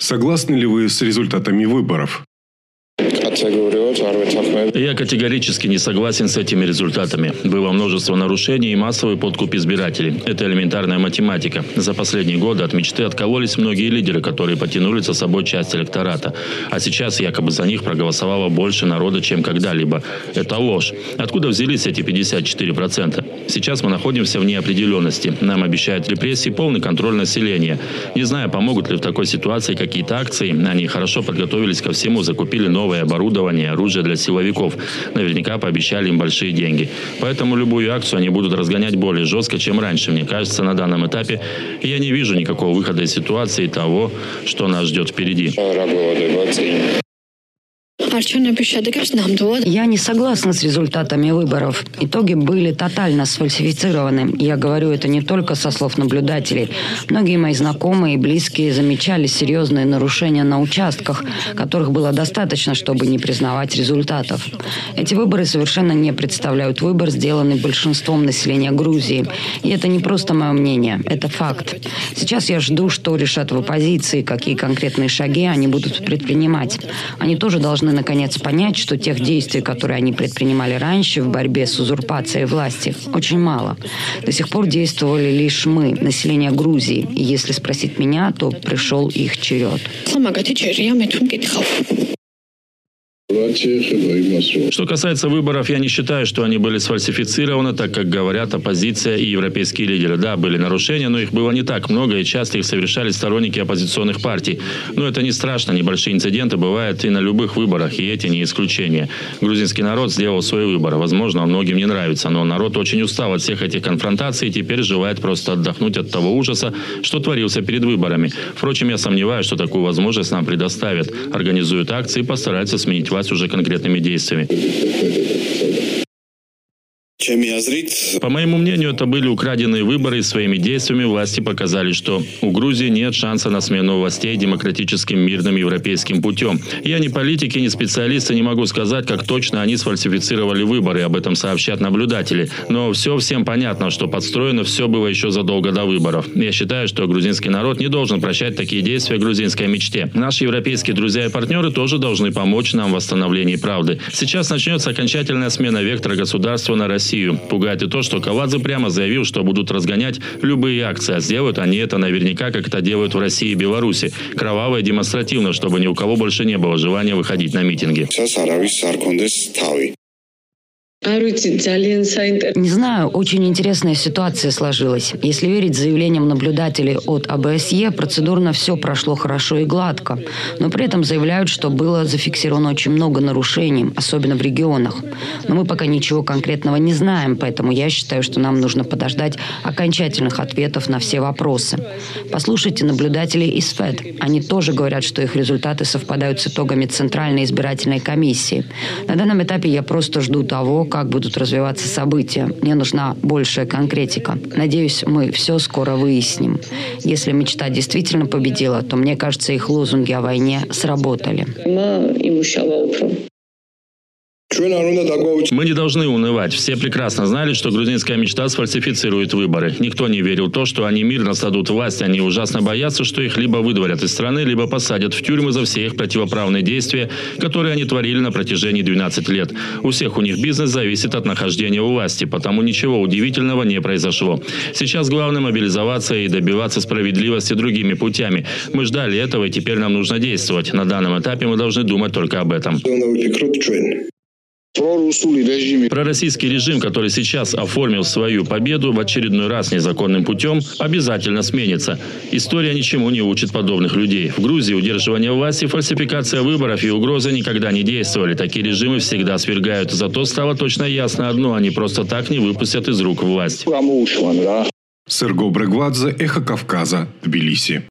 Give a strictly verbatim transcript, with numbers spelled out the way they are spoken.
Согласны ли вы с результатами выборов? Я категорически не согласен с этими результатами. Было множество нарушений и массовый подкуп избирателей. Это элементарная математика. За последние годы от мечты откололись многие лидеры, которые потянули за собой часть электората. А сейчас якобы за них проголосовало больше народа, чем когда-либо. Это ложь. Откуда взялись эти пятьдесят четыре процента? Сейчас мы находимся в неопределенности. Нам обещают репрессии, полный контроль населения. Не знаю, помогут ли в такой ситуации какие-то акции. Они хорошо подготовились ко всему, закупили новое оборудование, оружие для силовиков. Наверняка пообещали им большие деньги. Поэтому любую акцию они будут разгонять более жестко, чем раньше. Мне кажется, на данном этапе я не вижу никакого выхода из ситуации того, что нас ждет впереди. Я не согласна с результатами выборов. Итоги были тотально сфальсифицированы. Я говорю это не только со слов наблюдателей. Многие мои знакомые и близкие замечали серьезные нарушения на участках, которых было достаточно, чтобы не признавать результатов. Эти выборы совершенно не представляют выбор, сделанный большинством населения Грузии. И это не просто мое мнение, это факт. Сейчас я жду, что решат в оппозиции, какие конкретные шаги они будут предпринимать. Они тоже должны наконец понять, что тех действий, которые они предпринимали раньше в борьбе с узурпацией власти, очень мало. До сих пор действовали лишь мы, население Грузии. И если спросить меня, то пришел их черед. Что касается выборов, я не считаю, что они были сфальсифицированы, так как говорят оппозиция и европейские лидеры. Да, были нарушения, но их было не так много, и часто их совершали сторонники оппозиционных партий. Но это не страшно, небольшие инциденты бывают и на любых выборах, и эти не исключение. Грузинский народ сделал свой выбор. Возможно, он многим не нравится, но народ очень устал от всех этих конфронтаций и теперь желает просто отдохнуть от того ужаса, что творился перед выборами. Впрочем, я сомневаюсь, что такую возможность нам предоставят. Организуют акции и постараются сменить власть уже конкретными действиями. По моему мнению, это были украденные выборы, и своими действиями власти показали, что у Грузии нет шанса на смену властей демократическим, мирным европейским путем. Я не политик и не специалист, и не могу сказать, как точно они сфальсифицировали выборы, об этом сообщат наблюдатели. Но все всем понятно, что подстроено все было еще задолго до выборов. Я считаю, что грузинский народ не должен прощать такие действия грузинской мечте. Наши европейские друзья и партнеры тоже должны помочь нам в восстановлении правды. Сейчас начнется окончательная смена вектора государства на Россию. Пугает и то, что Кавадзе прямо заявил, что будут разгонять любые акции. А сделают они это наверняка, как это делают в России и Беларуси. Кроваво и демонстративно, чтобы ни у кого больше не было желания выходить на митинги. Не знаю, очень интересная ситуация сложилась. Если верить заявлениям наблюдателей от ОБСЕ, процедурно все прошло хорошо и гладко. Но при этом заявляют, что было зафиксировано очень много нарушений, особенно в регионах. Но мы пока ничего конкретного не знаем, поэтому я считаю, что нам нужно подождать окончательных ответов на все вопросы. Послушайте наблюдателей из ФЭД. Они тоже говорят, что их результаты совпадают с итогами Центральной избирательной комиссии. На данном этапе я просто жду того, как будут развиваться события. Мне нужна большая конкретика. Надеюсь, мы все скоро выясним. Если мечта действительно победила, то, мне кажется, их лозунги о войне сработали. Мы не должны унывать. Все прекрасно знали, что грузинская мечта сфальсифицирует выборы. Никто не верил в то, что они мирно сдадут власть. Они ужасно боятся, что их либо выдворят из страны, либо посадят в тюрьмы за все их противоправные действия, которые они творили на протяжении двенадцати лет. У всех у них бизнес зависит от нахождения у власти, потому ничего удивительного не произошло. Сейчас главное мобилизоваться и добиваться справедливости другими путями. Мы ждали этого, и теперь нам нужно действовать. На данном этапе мы должны думать только об этом. Пророссийский режим, который сейчас оформил свою победу в очередной раз незаконным путем, обязательно сменится. История ничему не учит подобных людей. В Грузии удерживание власти, фальсификация выборов и угрозы никогда не действовали. Такие режимы всегда свергают. Зато стало точно ясно одно: они просто так не выпустят из рук власть. Серго Брегвадзе, Эхо Кавказа, Тбилиси.